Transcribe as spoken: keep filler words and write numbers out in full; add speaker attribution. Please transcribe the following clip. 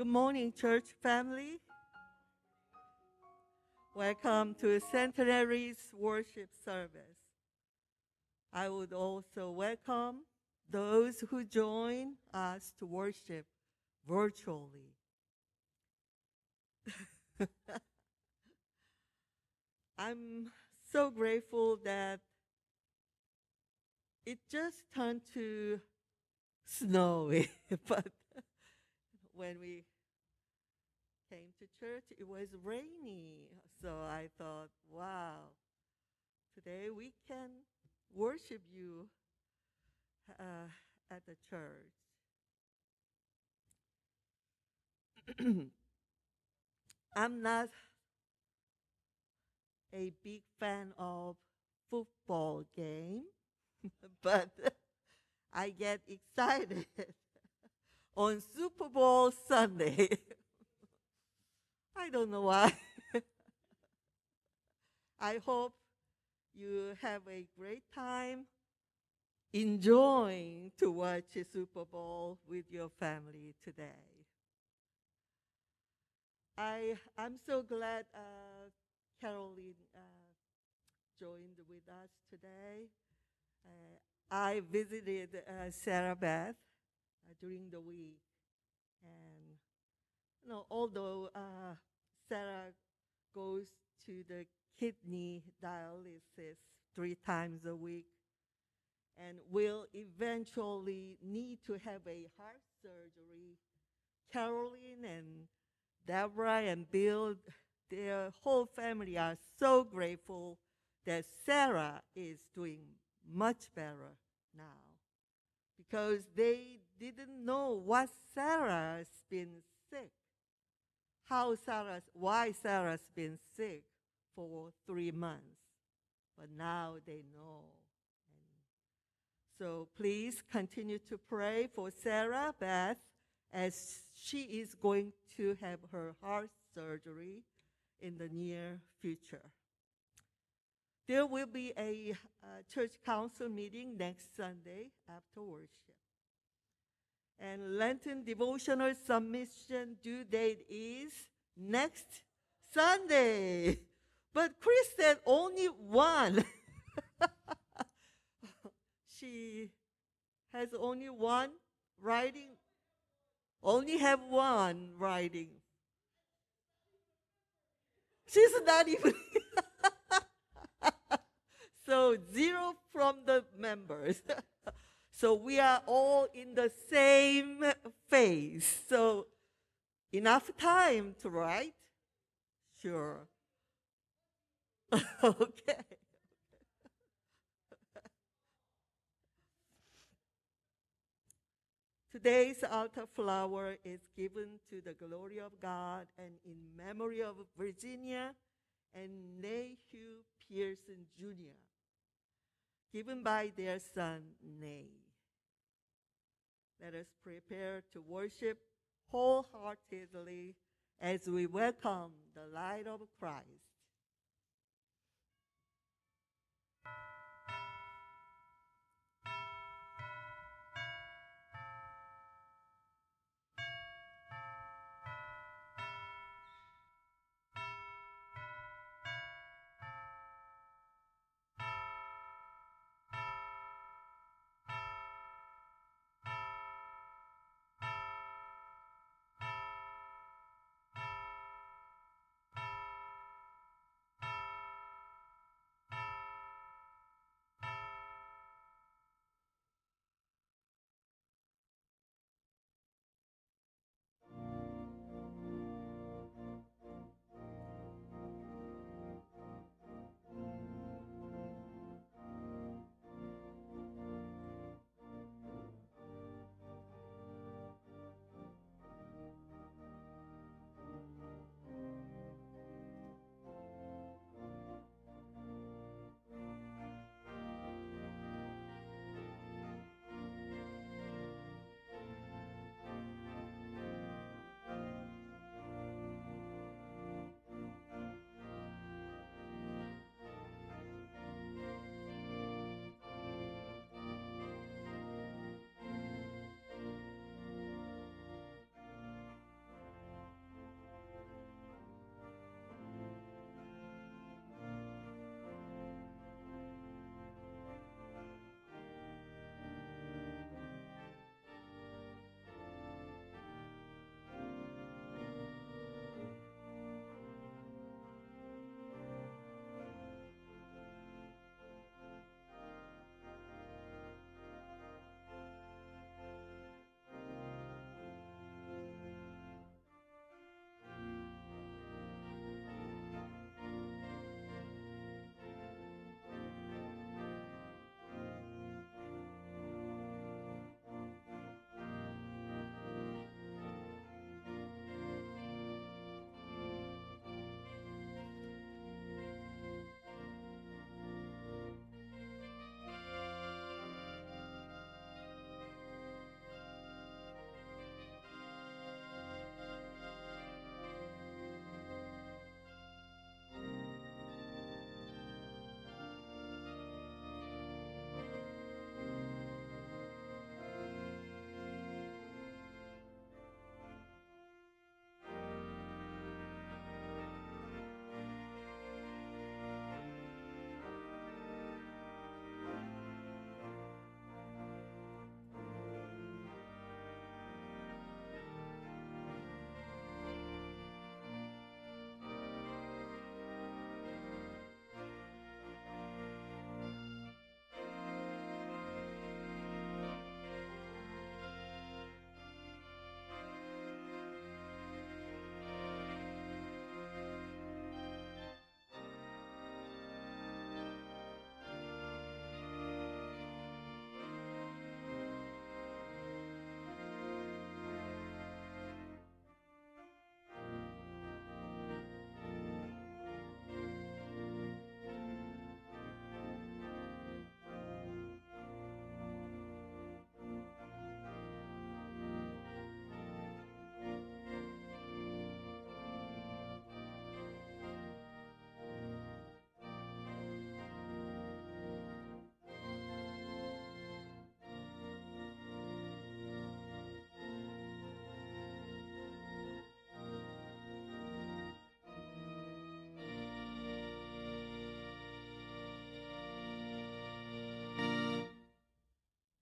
Speaker 1: Good morning, church family. Welcome to Centenary's worship service. I would also welcome those who join us to worship virtually. I'm so grateful that it just turned to snowy, but when we came to church, it was rainy. So I thought, wow, today we can worship you uh, at the church. I'm not a big fan of football game, but I get excited on Super Bowl Sunday. I don't know why. I hope you have a great time enjoying to watch a Super Bowl with your family today. I, I'm so glad uh, Caroline uh, joined with us today. Uh, I visited uh, Sarah Beth uh, during the week. And, you know, although uh, Sarah goes to the kidney dialysis three times a week and will eventually need to have a heart surgery, Caroline and Deborah and Bill, their whole family are so grateful that Sarah is doing much better now, because they didn't know what Sarah's been sick, how Sarah's, why Sarah's been sick for three months, but now they know. And so please continue to pray for Sarah Beth as she is going to have her heart surgery in the near future. There will be a uh, church council meeting next Sunday after worship. And Lenten devotional submission due date is next Sunday. But Chris said only one. She has only one writing. Only have one writing. She's not even. So zero from the members. So we are all in the same phase. So enough time to write? Sure. Okay. Today's altar flower is given to the glory of God and in memory of Virginia and Nahue Pearson Junior, given by their son, Nay. Let us prepare to worship wholeheartedly as we welcome the light of Christ.